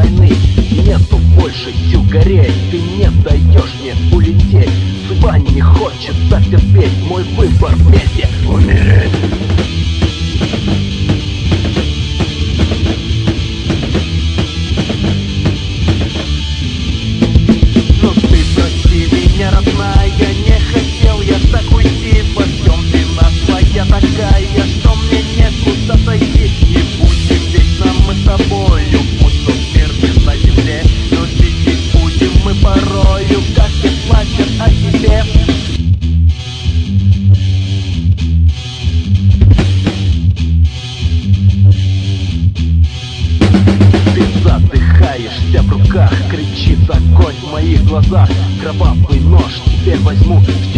войны. Нету больше сил гореть, ты не даешь мне улететь. Судьба не хочет так терпеть, мой выбор вместе умереть. Ну ты прости меня, родная, не хотел я так уйти. Во всем вина твоя такая, что мне некуда зайти. Не будем вечно мы с тобою, пусть тот мир не на земле, но видеть будем мы порою, как все плачут о тебе. Ты задыхаешься в руках, кричит огонь в моих глазах. Кровавый нож теперь возьму в